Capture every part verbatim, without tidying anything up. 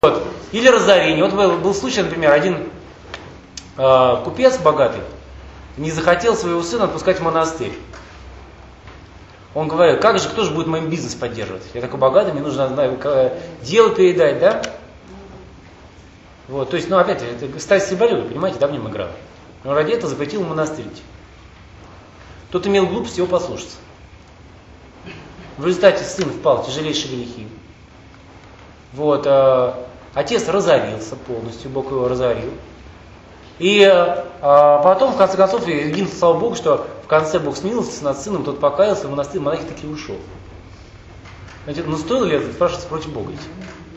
Вот. Или разорение. Вот был, был случай, например, один э, купец богатый не захотел своего сына отпускать в монастырь. Он говорит, как же, кто же будет моим бизнес поддерживать? Я такой богатый, мне нужно знаю, дело передать, да? Вот, то есть, ну опять, это страсть себалюга, понимаете, да, в нем играла. Но ради этого запретил ему монастырь идти. Тот имел глупость его послушаться. В результате сын впал в тяжелейшие грехи. Вот, э, отец разорился полностью, Бог его разорил. И э, потом, в конце концов, единственное, слава Богу, что в конце Бог смилился над сыном, тот покаялся, в монастырь монахи таки ушел. Знаете, ну стоило ли это спрашивать против Бога идти?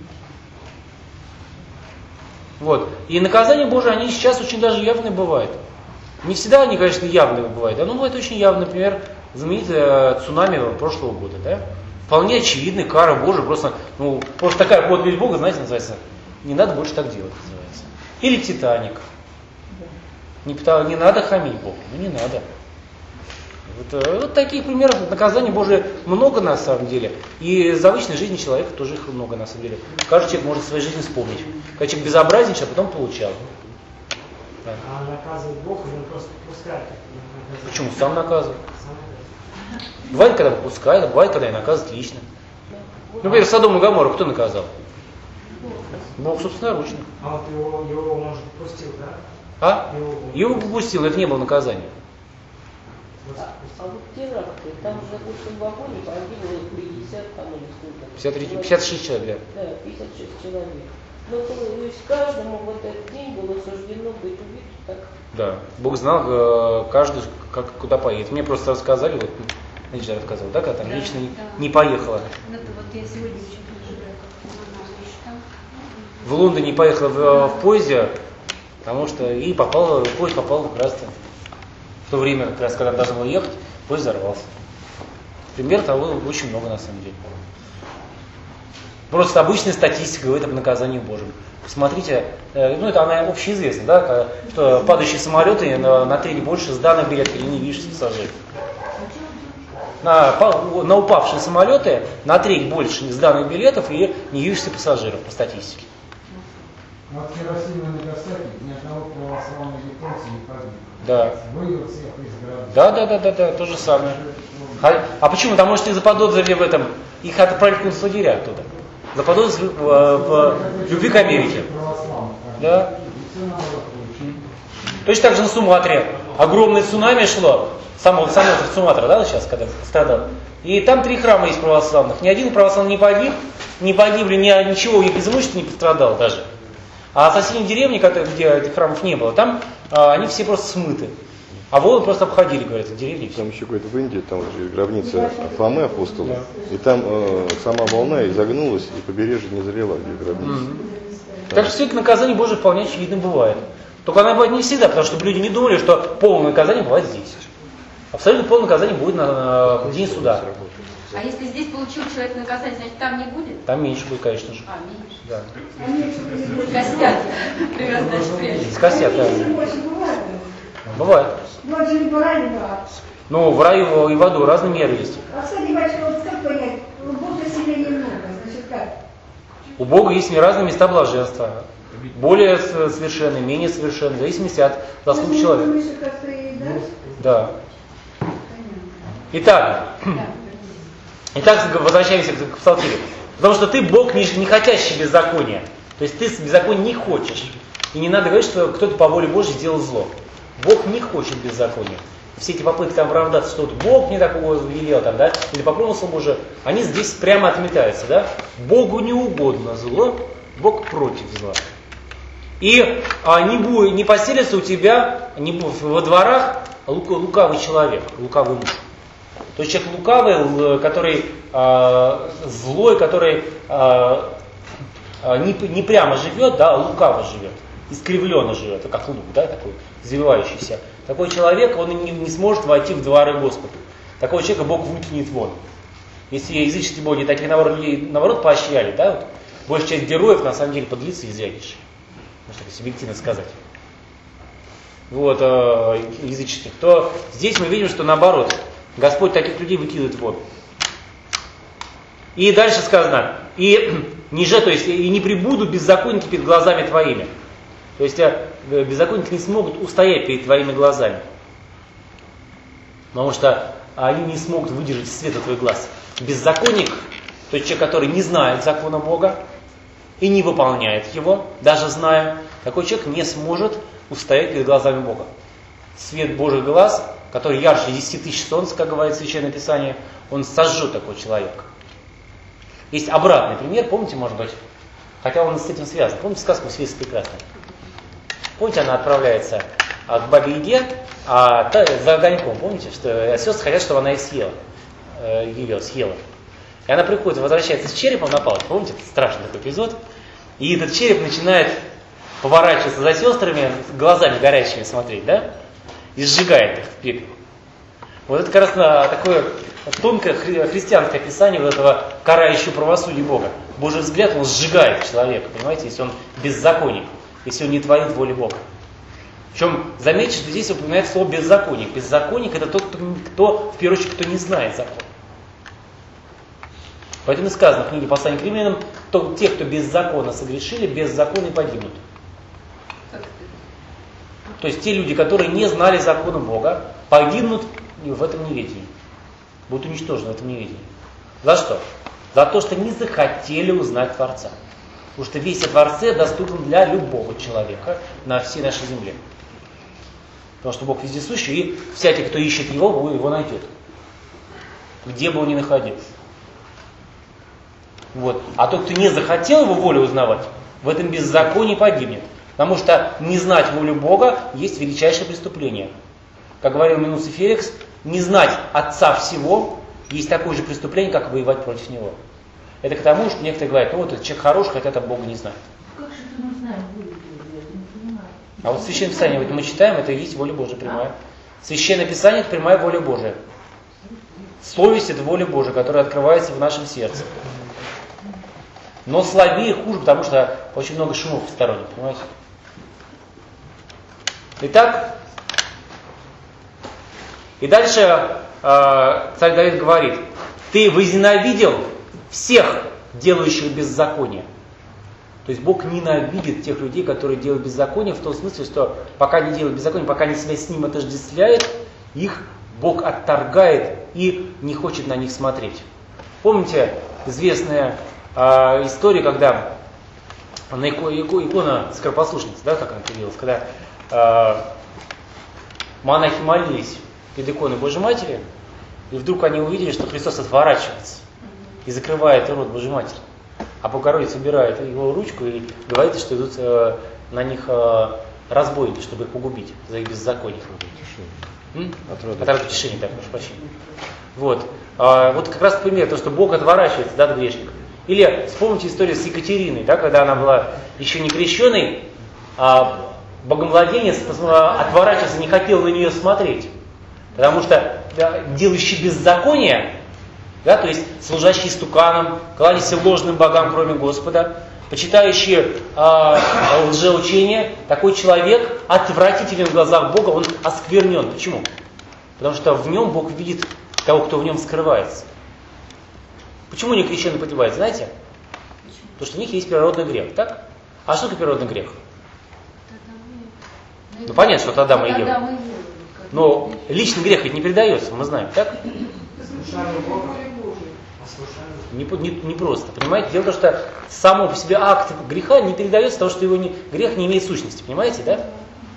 Вот. И наказания Божии, они сейчас очень даже явные бывают. Не всегда они, конечно, явные бывают, но бывает очень явно, например, знаменитое цунами прошлого года, да? Вполне очевидная кара Божия, просто, ну, просто такая подвиг Бога, знаете, называется, не надо больше так делать, называется. Или Титаник. Не, не надо хамить Богу, ну не надо. Вот, вот таких примеров наказаний Божие много на самом деле. И за обычной жизни человека тоже их много на самом деле. Каждый человек может в своей жизни вспомнить. Когда человек безобразничал, а потом получал. Да. А наказывает Бог, или он просто пускает? Почему? Сам наказывает. Бывает, когда попускает, а бывает, когда и наказывает лично. Например, Содом и Гоморру кто наказал? Бог собственноручно. А вот его, его он же попустил, да? А? Его, Его попустил, но это не было наказание. А, а вот теракты, там же в общем вагоне погибло пятьдесят там или сколько? пятьдесят три, пятьдесят шесть человек. Да, пятьдесят шесть человек. Но то есть каждому в этот день было суждено быть убитым, так? Да. Бог знал, каждый как, куда поедет. Мне просто рассказали, вот Надежда рассказывала, да, когда там да, лично да. не поехала. Ну, это вот я сегодня еще тоже как В Лондоне поехала в, в поезде, потому что и попала, поезд попал как раз в то время, как раз когда должен был ехать, поезд взорвался. Пример того очень много на самом деле. Просто обычная статистика говорит об наказании Божьем. Посмотрите, ну это она общеизвестна, да, что падающие самолеты на, на треть больше сданных билетов или не видишь пассажиров. На, на упавшие самолеты на треть больше сданных билетов и не явившихся пассажиров по статистике. От Хиросимы и Нагасаки ни одного православного японца не погибло. Да. Вывел всех из города. Да, да, да, да, да, то же самое. А, а почему? Потому что их заподозрили в этом, их отправили в концлагеря оттуда. Заподозрили в, в, в любви к Америке. Да. Точно так же на Суматре. Огромное цунами шло. Само, само Суматра, да, сейчас, когда страдал. И там три храма есть православных. Ни один православный не погиб, не погибли, ни, ничего их из имущества не пострадало даже. А соседние деревни, где этих храмов не было, там а, они все просто смыты. А волны просто обходили, говорят, в деревне. Там еще какой-то в Индии, там же гробница Фомы апостола. Да. И там э, сама волна изогнулась, и побережье не залила, где гробница. Mm-hmm. Так что все-таки наказание Божие вполне очевидно бывает. Только оно бывает не всегда, потому что люди не думали, что полное наказание бывает здесь. Абсолютно полное наказание будет на, на день суда. А если здесь получил человек наказание, значит там не будет? Там меньше будет, конечно же. А, меньше. Да. Костят. Примерно, значит, прежде. Скостят, да. Бывает. Ну, в раю и в аду разные меры есть. А, кстати, батюшка, вот как понять, у Бога сильно немного, значит как? У Бога есть разные места блаженства. Более совершенные, менее совершенные, в зависимости от заслуг человека. Да. Итак, итак, возвращаемся к псалтире. Потому что ты Бог, не, не хотящий беззакония. То есть ты беззакония не хочешь. И не надо говорить, что кто-то по воле Божьей сделал зло. Бог не хочет беззакония. Все эти попытки там оправдаться, что вот Бог мне такого велел, там, да, или по промыслу Божию, они здесь прямо отметаются. Да? Богу не угодно зло, Бог против зла. И а, не, будет, не поселится у тебя не, во дворах лук, лукавый человек, лукавый муж. То есть человек лукавый, который э, злой, который э, не, не прямо живет, да, а лукаво живет, искривленно живет, как лук, да, такой извивающийся. Такой человек, он не, не сможет войти в дворы Господа. Такого человека Бог выкинет вон. Если языческие боги таких наоборот, людей, наоборот поощряли, да, вот, большая часть героев на самом деле подлецы и зрядишь. Можно так субъективно сказать. Вот, э, языческих. То здесь мы видим, что наоборот. Господь таких людей выкидывает вон. И дальше сказано, и ниже, то есть и не прибуду беззаконники перед глазами твоими. То есть беззаконники не смогут устоять перед твоими глазами. Потому что они не смогут выдержать света твоих глаз. Беззаконник, то есть человек, который не знает закона Бога и не выполняет его, даже зная, такой человек не сможет устоять перед глазами Бога. Свет Божьих глаз, который ярче десяти тысяч солнц, как говорит Священное Писание, он сожжет такого человека. Есть обратный пример, помните, может быть, хотя он с этим связан. Помните сказку «Свет прекрасный»? Помните, она отправляется к бабе Яге, а та, за огоньком, помните, что сестры хотят, чтобы она их съела, ее съела. И она приходит, возвращается с черепом на палке, помните, это страшный такой эпизод, и этот череп начинает поворачиваться за сестрами, глазами горящими смотреть, да, и сжигает их в пепел. Вот это как раз такое тонкое хри- христианское описание вот этого карающего правосудия Бога. Божий взгляд, он сжигает человека, понимаете, если он беззаконник, если он не творит воли Бога. Причем, заметьте, что здесь упоминается слово беззаконник. Беззаконник — это тот, кто, кто, в первую очередь, кто не знает закон. Поэтому и сказано в книге Послания к римлянам, то те, кто беззаконно согрешили, беззаконно погибнут. То есть те люди, которые не знали закона Бога, погибнут в этом неведении. Будут уничтожены в этом неведении. За что? За то, что не захотели узнать Творца. Потому что весть о Творце доступен для любого человека на всей нашей земле. Потому что Бог вездесущий, и всякий, кто ищет Его, его найдет. Где бы он ни находился. Вот. А тот, кто не захотел Его волю узнавать, в этом беззаконии погибнет. Потому что не знать волю Бога есть величайшее преступление. Как говорил Минус и Феликс, не знать Отца всего есть такое же преступление, как воевать против Него. Это к тому, что некоторые говорят, ну вот этот человек хороший, хотя там Бога не знает. Как же это мы знаем волю Божию? Я не понимаю. А вот Священное Писание, вот мы читаем, это и есть воля Божия прямая. Священное Писание — это прямая воля Божия. Совесть — это воля Божия, которая открывается в нашем сердце. Но слабее, хуже, потому что очень много шумов посторонних, понимаете? Итак, и дальше э, царь Давид говорит: ты возненавидел всех, делающих беззаконие. То есть Бог ненавидит тех людей, которые делают беззаконие, в том смысле, что пока не делают беззаконие, пока они себя с ним отождествляют, их Бог отторгает и не хочет на них смотреть. Помните известная э, история, когда на ико, ико, икона скоропослушницы, да, как она появилась, когда э, монахи молились перед иконой Божьей Матери, и вдруг они увидели, что Христос отворачивается и закрывает рот Божьей Матери. А Богородица убирает его ручку и говорит, что идут э, на них э, разбойники, чтобы их погубить за их беззаконие. От рода утешения, так, прошу прощения. Вот. А, вот как раз пример, то, что Бог отворачивается, да, от грешников. Или вспомните историю с Екатериной, да, когда она была еще не крещеной, а богомладенец отворачивался, не хотел на нее смотреть. Потому что да, делающий беззаконие, да, то есть служащий истуканам, кланящийся ложным богам, кроме Господа, почитающий а, лжеучение, такой человек отвратителен в глазах Бога, он осквернен. Почему? Потому что в нем Бог видит того, кто в нем скрывается. Почему некрещенные погибают, знаете? Потому что у них есть природный грех, так? А что такое природный грех? Ну понятно, что от Адама и Евы. Но личный грех ведь не передается, мы знаем, так? Не, не, не просто, понимаете? Дело в том, что само по себе акт греха не передается, потому что его не, грех не имеет сущности, понимаете, да?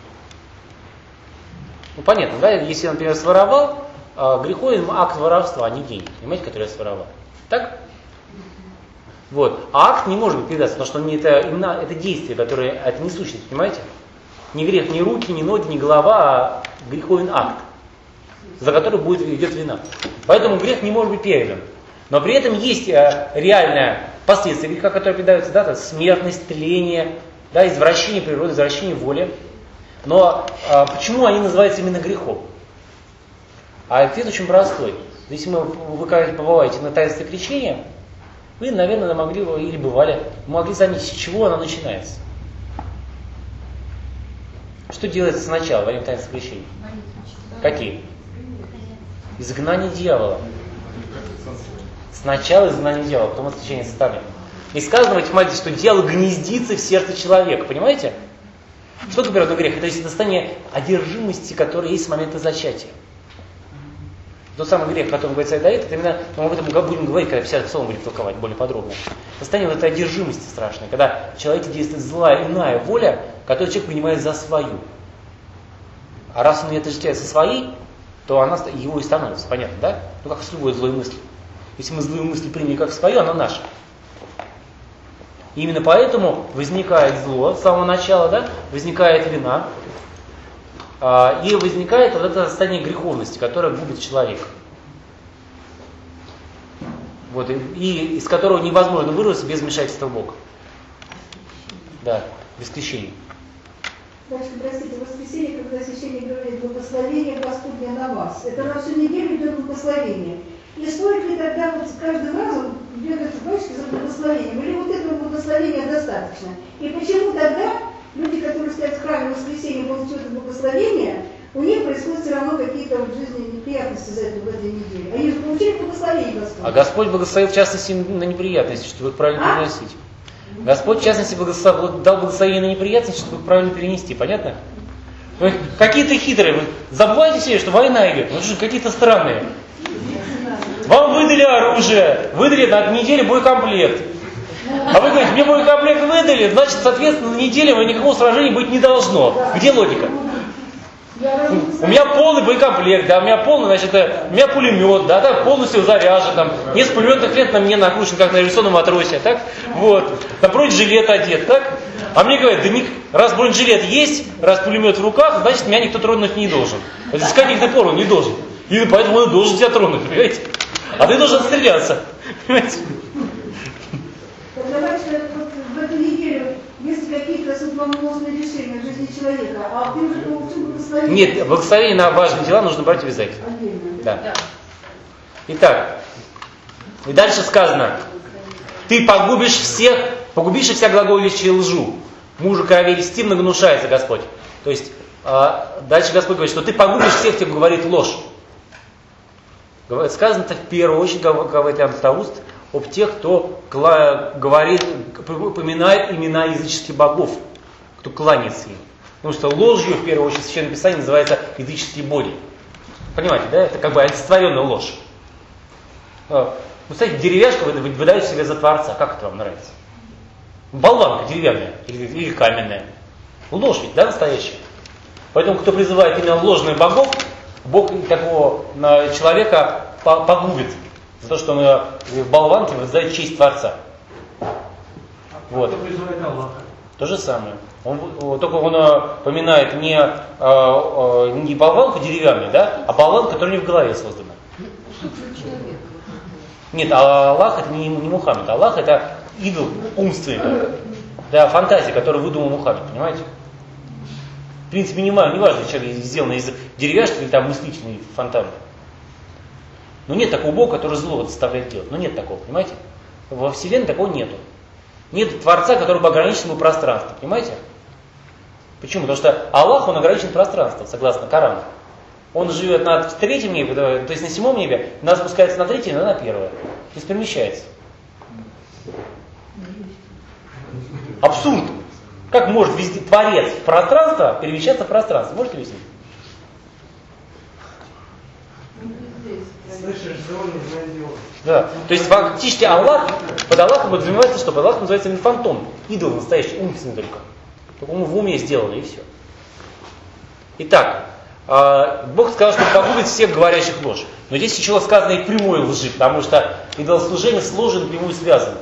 Ну понятно, да? Если, например, своровал, э, греховен акт воровства, а не деньги, понимаете, который я своровал. Так? Вот. А акт не может быть передаться, потому что он не, это, именно это действие, которое, это не сущность, понимаете? Не грех, ни руки, ни ноги, ни голова, а греховен акт, за который будет, идет вина. Поэтому грех не может быть передан. Но при этом есть э, реальное последствие греха, которое передается, да, смертность, тление, да, извращение природы, извращение воли. Но э, почему они называются именно грехом? А ответ очень простой. Если мы, вы побываете на таинстве крещения, вы, наверное, могли, или бывали, могли заметить, с чего оно начинается. Что делается сначала во время таинства крещения? Какие? Изгнание дьявола. Сначала изгнание дьявола, потом отречение сатаны. И сказано в этих молитвах, что дьявол гнездится в сердце человека. Понимаете? Что такое первородный грех? Это есть состояние одержимости, которое есть с момента зачатия. Тот самый грех, о котором говорит Саид Аид, это именно, мы об этом будем говорить, когда вся псалом будем толковать более подробно. Состояние вот этой одержимости страшной, когда в человеке действует злая, иная воля, которую человек принимает за свою. А раз он не отождествляет со своей, то она его и становится, понятно, да? Ну как с любой злой мыслью. Если мы злую мысль приняли как свою, она наша. И именно поэтому возникает зло с самого начала, да? Возникает вина. И возникает вот это состояние греховности, которое губит человека. Вот, и, и из которого невозможно вырваться без вмешательства Бога. Да, без крещения. Дальше, простите, в воскресенье, когда священник говорит «Благословение Господня на вас», это на всю неделю идет благословение. И стоит ли тогда вот каждый раз бегать в бочке за благословением? Или вот этого благословения достаточно? И почему тогда люди, которые стоят в храме в воскресенье, получают это благословение, у них происходят все равно какие-то в жизни неприятности за эту в этой неделе? Они же получили благословение Господня. А Господь благословил в частности на неприятности, чтобы их правильно а? переносить. Господь в частности благословил, дал благословение на неприятности, чтобы их правильно перенести. Понятно? Вы какие-то хитрые. Вы забывайте себе, что война идет. Вы же какие-то странные. Вам выдали оружие, выдали на неделю боекомплект. А вы говорите, мне боекомплект выдали, значит, соответственно, на неделе никакого сражения быть не должно. Где логика? У меня полный боекомплект, да, у меня полный, значит, у меня пулемет, да, так, полностью заряжен, там, несколько пулеметных лент на мне накручен, как на революционном матросе, так, вот, на бронежилет одет, так, а мне говорят, да, раз бронежилет есть, раз пулемет в руках, значит, меня никто тронуть не должен. Вот с каких-то пор он не должен, и поэтому он должен тебя тронуть, понимаете, а ты должен отстреляться, понимаете. Давайте вот в эту неделю есть какие-то судьбоносные решения в жизни человека, а ты уже получил благословение. Нет, благословение на важные дела нужно брать обязательно. Отдельно. Да. Итак, и дальше сказано, ты погубишь всех, погубишь всех глаголищей лжу. Мужу крови льсти многонушается Господь. То есть, дальше Господь говорит, что ты погубишь всех, кто говорит ложь. Сказано это в первую очередь, говорит Иоанн Златоуст, об тех, кто говорит, упоминает имена языческих богов, кто кланяется им. Потому что ложью, в первую очередь, в Священном Писании называется языческие боги. Понимаете, да? Это как бы олицетворенная ложь. Ну, кстати, деревяшка выдает себя за Творца. Как это вам нравится? Болванка деревянная или, или каменная. Ложь ведь, да, настоящая? Поэтому, кто призывает именно ложных богов, Бог такого человека погубит. За то, что он в болванке воздает честь Творца. Вот. Кто призывает Аллаха? То же самое. Он, только он поминает не, не болванку деревянную, да, а болванку, которая не в голове создана. Нет, а Аллах это не, не Мухаммед. Аллах это идол умственный. Да, фантазия, которую выдумал Мухаммед, понимаете? В принципе, не, не важно, человек сделан из деревяшки или там мыслительный фонтан. Но нет такого Бога, который зло заставляет делать. Но нет такого, понимаете? Во Вселенной такого нету. Нет Творца, который бы ограничен бы пространство, понимаете? Почему? Потому что Аллах, он ограничен пространством, согласно Корану. Он живет на третьем небе, то есть на седьмом небе, нас спускается на третье, но на первое. То есть перемещается. Абсурд. Как может везде Творец пространство перемещаться в пространство? Можете объяснить? Слышишь, зоны, зоны. Да. То есть фактически Аллах, под Аллахом подразумевается что? Под Аллахом называется именно фантом. Идол настоящий, умственный только. Только ему в уме сделано и все. Итак, Бог сказал, что погубит всех говорящих ложь. Но здесь еще сказано и прямой лжи, потому что идолослужение с ложью напрямую связано.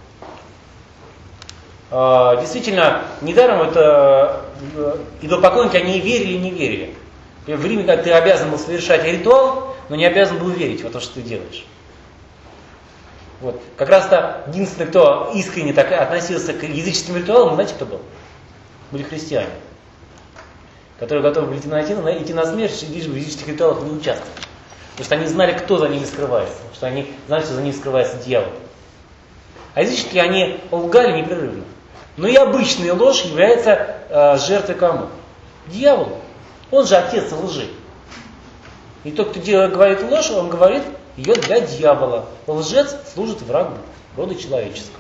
Действительно, недаром это идолопоклонники, они верили и не верили. В Риме, когда ты обязан был совершать ритуал, но не обязан был верить в то, что ты делаешь. Вот. Как раз-то единственный, кто искренне так относился к языческим ритуалам, знаете, кто был? Были христиане, которые готовы были идти на, идти на смерть, лишь бы в языческих ритуалах не участвовать. Потому что они знали, кто за ними скрывается. Потому что они знали, что за ними скрывается дьявол. А язычники, они лгали непрерывно. Но и обычная ложь является э, жертвой кому? Дьяволу. Он же отец лжи. И тот, кто делает, говорит ложь, он говорит ее для дьявола. Лжец служит врагу рода человеческого.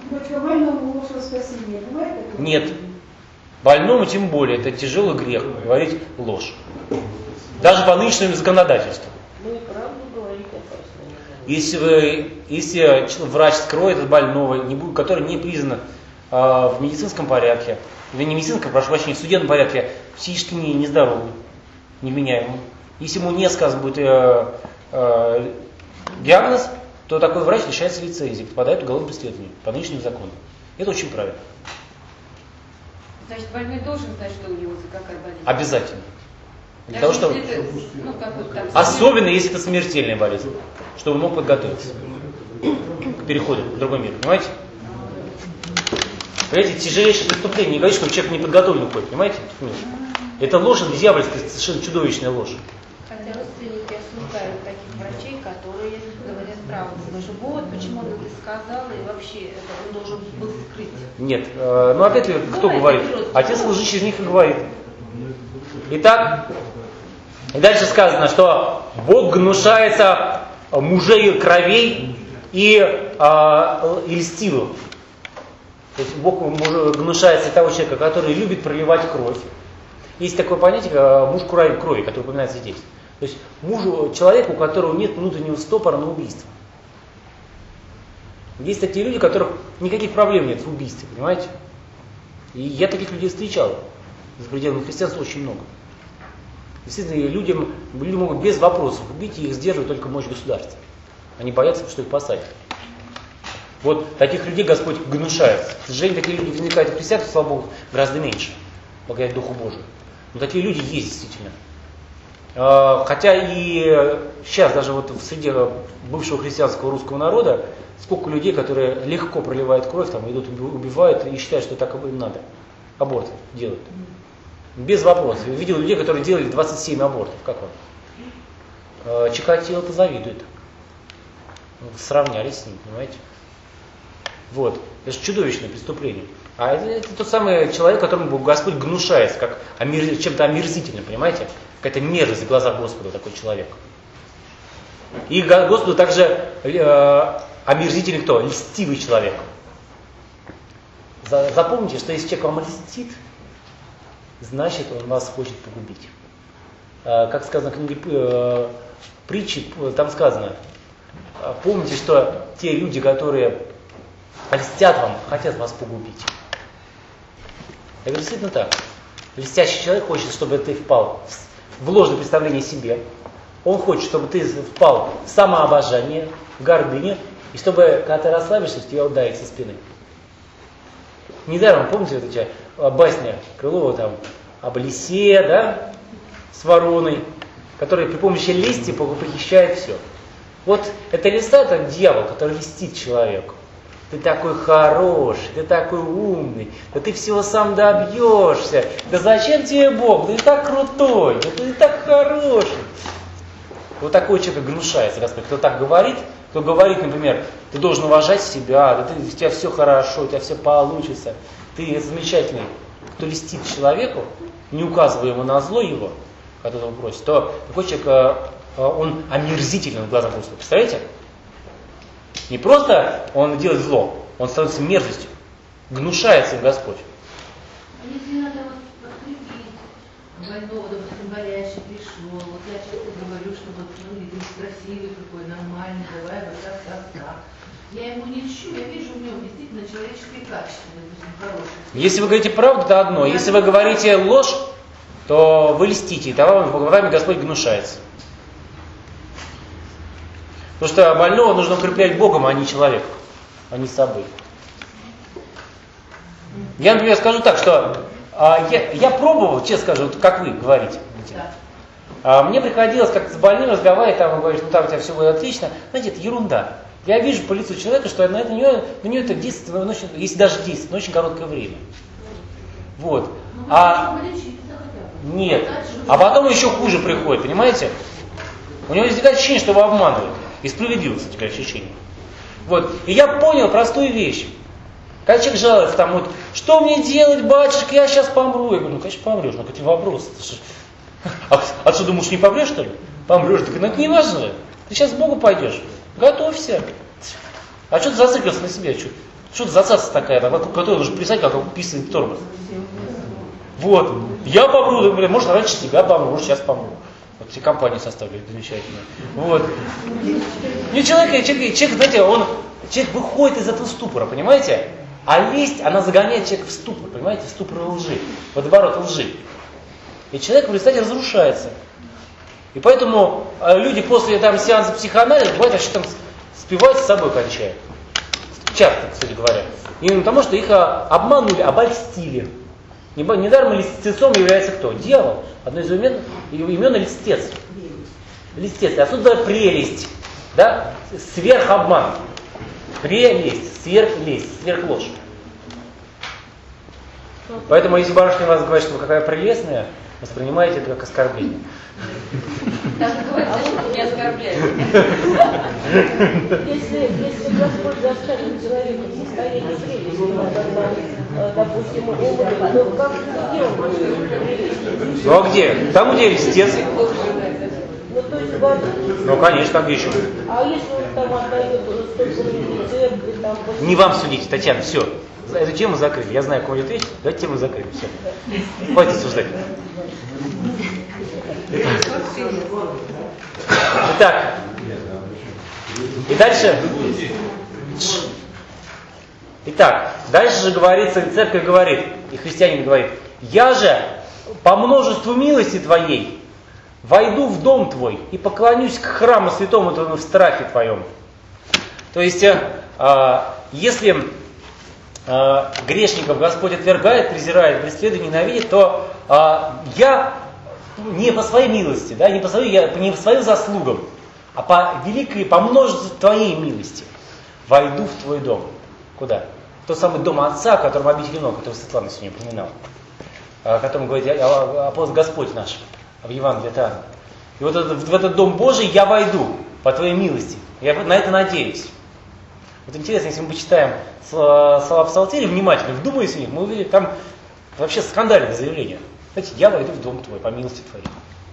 Батюшка, больному ложь во спасение. Бывает такое? Нет. Больному тем более, это тяжелый грех, говорить ложь. Даже по нынешнему законодательству. Ну и правду говорить опасно. Если, вы, если врач скроет больного, не будет, который не признан э, в медицинском порядке, или не медицинском, прошу прощения, в судебном порядке, психически не, нездоровый, невменяемый. Если ему не сказан будет э, э, диагноз, то такой врач лишается лицензии, попадает в уголовное преследование по нынешнему закону. Это очень правильно. Значит, больной должен знать, что у него за какая болезнь? Обязательно. Для Даже того, если чтобы... это, ну, какой-то там... Особенно, если это смертельная болезнь, чтобы он мог подготовиться к переходу в другой мир. Понимаете? Понимаете, тяжелейшее преступление. Не говорит, что человек не подготовлен уходит. Понимаете? Это ложь, это дьявольская, совершенно чудовищная ложь. Хотя родственники осуждают таких врачей, которые говорят правду. Даже вот почему он это сказал, и вообще это он должен был скрыть. Нет. Э, ну опять кто говорит? Отец лжи через них и говорит. Итак, и дальше сказано, что Бог гнушается мужей кровей и, э, и льстивых. То есть Бог гнушается того человека, который любит проливать кровь. Есть такое понятие, как муж крови, крови, который упоминается здесь. То есть мужу, человеку, у которого нет внутреннего стопора на убийство. Есть такие люди, у которых никаких проблем нет в убийстве, понимаете? И я таких людей встречал. За пределами христианства очень много. Действительно, людям, люди могут без вопросов убить, и их сдерживает только мощь государства. Они боятся, что их посадят. Вот таких людей Господь гнушается. К сожалению, такие люди возникают в христианстве, слава Богу, гораздо меньше, благодаря Духу Божию. Но такие люди есть действительно. Хотя и сейчас даже вот в среде бывшего христианского русского народа сколько людей, которые легко проливают кровь, там идут, убивают и считают, что так им надо. Аборт делают. Без вопросов. Я видел людей, которые делали двадцать семь абортов. Как вам? Чикатило-то завидует. Сравнялись с ним, понимаете? Вот. Это же чудовищное преступление. А это, это тот самый человек, которому Господь гнушается, как омер... чем-то омерзительным, понимаете? Какая-то мерзость в глазах Господа такой человек. И Господу также э, омерзительный кто? Льстивый человек. За, запомните, что если человек вам льстит, значит он вас хочет погубить. Э, как сказано в книге э, притчи, там сказано, э, помните, что те люди, которые льстят вам, хотят вас погубить. Я говорю, действительно так. Льстящий человек хочет, чтобы ты впал в ложное представление о себе. Он хочет, чтобы ты впал в самообожание, в гордыню, и чтобы, когда ты расслабишься, тебя ударит со спины. Недаром, помните, вот эти басня Крылова там об лисе, да, с вороной, который при помощи лести похищает все. Вот эта лиса, это дьявол, который льстит человеку. Ты такой хороший, ты такой умный, да ты всего сам добьешься, да зачем тебе Бог, да ты так крутой, да ты так хороший. Вот такой человек гнушается, Господь. Кто так говорит, кто говорит, например, ты должен уважать себя, да ты, у тебя все хорошо, у тебя все получится, ты замечательный. Кто льстит человеку, не указывая ему на зло его, когда он просит, то такой человек, он омерзительный в глазах Господа. Представляете? Не просто он делает зло, он становится мерзостью, гнушается им Господь. А если надо вот подкрепить больного, допустим, горячий пришел, вот я часто говорю, что вот, ну, видишь, красивый какой, нормальный, давай вот так, так, так. Я ему не ищу, я вижу в нем действительно человеческие качества, допустим, хорошие. Если вы говорите правду, это одно. Если вы говорите ложь, то вы льстите, и вами Господь гнушается. Потому что больного нужно укреплять Богом, а не человеком, а не собой. Я, например, скажу так, что а, я, я пробовал, честно скажу, вот как вы говорите. А, мне приходилось как-то с больным разговаривать, там, он говорит, ну там у тебя все будет отлично. Знаете, это ерунда. Я вижу по лицу человека, что на, это, на, него, на него это действует, ну, очень, если даже действует, но очень короткое время. Вот. А, нет. А потом еще хуже приходит, понимаете? У него возникает ощущение, что его обманывают. И справедливость этих ощущений. Вот. И я понял простую вещь. Когда человек жалуется, там, вот, что мне делать, батюшка, я сейчас помру. Я говорю, ну, конечно, помрешь, но какие вопросы? А, а что, думаешь, не помрешь, что ли? Помрешь, так ну, это не важно. Ты сейчас к Богу пойдешь. Готовься. А что ты зациклился на себе? Что, Что это за цаца такая, которая нужно писать, как писанный тормоз? Вот, я помру, блин, может раньше тебя помру, может сейчас помру. Вот все компании составили замечательно. Вот. Не человек, человек, человек, знаете, он, человек выходит из этого ступора, понимаете? А лесть, она загоняет человека в ступор, понимаете, в ступор лжи, в водоворот лжи. И человек в результате разрушается. И поэтому люди после там, сеанса психоанализа, бывает, вообще там спивают с собой кончают. Часто, кстати говоря. Именно потому, что их обманули, обольстили. Недаром льстецом является кто? Дьявол. Одно из имен, имен льстец. Льстец. И отсюда прелесть. Да? Сверхобман. Прелесть, сверхлесть, сверхложь. Поэтому, если барышня вас говорит, что вы какая прелестная, воспринимаете это как оскорбление. Даже говорится, что не оскорбляют. Если, если Господь заставит человека в состоянии прелести, когда, допустим, умрет, то как, где он будет прелесть? Ну а где? Там, где льстец. Ну, то есть, вот, Ну, конечно, как еще. а если он там отдает столько времени церкви, там... Не вам судить, Татьяна, все. Эту тему закрыли. Я знаю, кому ответить. Давайте тему закрыли. Все. Хватит обсуждать. Итак. И дальше. Итак, дальше же говорится, церковь говорит, и христианин говорит, я же по множеству милости твоей войду в дом твой и поклонюсь к храму святому твоему в страхе твоем. То есть, э, если э, грешников Господь отвергает, презирает, преследует, ненавидит, то э, я не по своей милости, да, не по своей, я, не по своим заслугам, а по великой, по множеству твоей милости войду в твой дом. Куда? В тот самый дом Отца, о котором обитель Иного, который Светлана сегодня упоминала, о котором говорит апостол Господь наш в Евангелии от Иоанна. И вот этот, в этот дом Божий я войду по твоей милости. Я на это надеюсь. Вот интересно, если мы почитаем слова Псалтиря внимательно, вдумаясь в них, мы увидим там вообще скандальное заявление. Знаете, я войду в дом твой по милости твоей.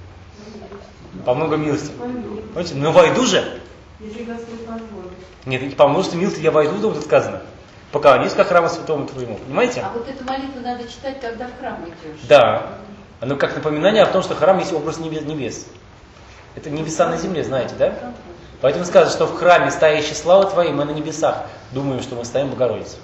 По много милости. Понимаете, ну войду же. Если Господь позволит. Нет, по множеству милости я войду в дом, тут сказано. Поклонись ко храму святому твоему. Понимаете? А вот эту молитву надо читать, когда в храм идешь. Да. Оно как напоминание о том, что храм есть образ небес. Это небеса на земле, знаете, да? Поэтому сказано, что в храме стоящей славы твоей мы на небесах думаем, что мы стоим Богородицей.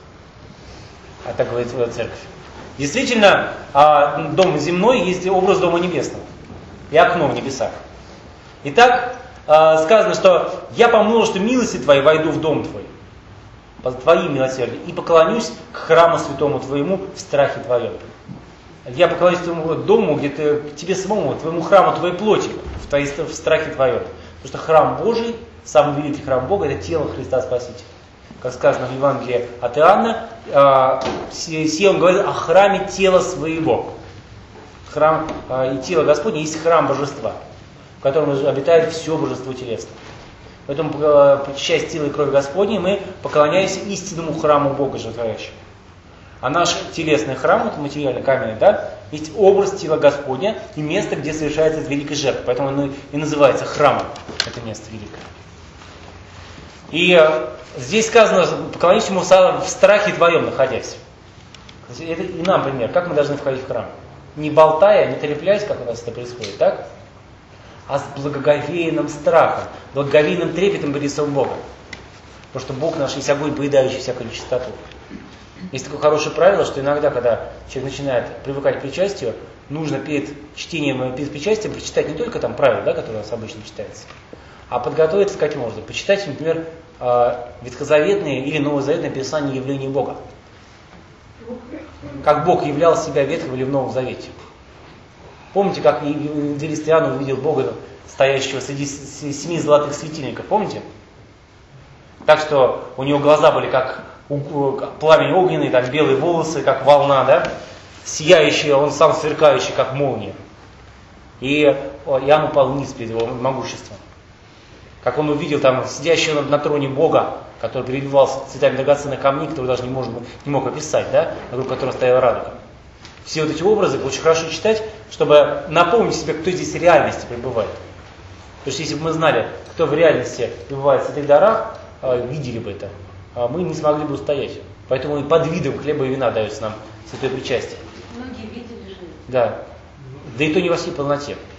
А так говорит церковь. Действительно, дом земной есть образ дома небесного. И окно в небесах. Итак, сказано, что я по множеству милости твоей войду в дом твой, по твоим милосердиям, и поклонюсь к храму святому твоему в страхе твоем. Я поклонюсь твоему дому, где ты, тебе самому, твоему храму твоей плоти, в, твоей, в страхе твоем. Потому что храм Божий, самый великий храм Бога, это тело Христа Спасителя. Как сказано в Евангелии от Иоанна, э, сие он говорит о храме тела своего. Храм э, и тело Господне есть храм Божества, в котором обитает все божество телесное. Поэтому, причащаясь тела и крови Господней, мы поклоняемся истинному храму Бога животворящего. А наш телесный храм, вот материальный, каменный, да, есть образ тела Господня и место, где совершается эта великая жертва. Поэтому оно и называется храмом, это место великое. И здесь сказано, поклонись ему в страхе твоем находясь. Это и нам пример, как мы должны входить в храм. Не болтая, не трепляясь, как у нас это происходит, так? А с благоговейным страхом, благоговейным трепетом перед лицом Бога. Потому что Бог наш есть огонь, поедающий всякую нечистоту. Есть такое хорошее правило, что иногда, когда человек начинает привыкать к причастию, нужно перед чтением, перед причастием прочитать не только там правила, да, которые у нас обычно читаются, а подготовиться каким образом? Почитать, например, ветхозаветные или новозаветные описания явления Бога. Как Бог являл себя в Ветхом или в Новом Завете. Помните, как евангелист Иоанн увидел Бога, стоящего среди семи золотых светильников? Помните? Так что у него глаза были как пламень огненный, там белые волосы, как волна, да? Сияющий, он сам сверкающий, как молния. И Иоанн упал вниз перед его могуществом. Как он увидел там сидящего на троне Бога, который переливался цветами драгоценных камней, который даже не, может, не мог описать, да? Вокруг которого стояла радуга. Все вот эти образы очень хорошо читать, чтобы напомнить себе, кто здесь в реальности пребывает. Потому что если бы мы знали, кто в реальности пребывает в святых дарах, видели бы это, мы не смогли бы устоять. Поэтому и под видом хлеба и вина дается нам святое причастие. Многие видели же. Да. Да и то не во всей полноте.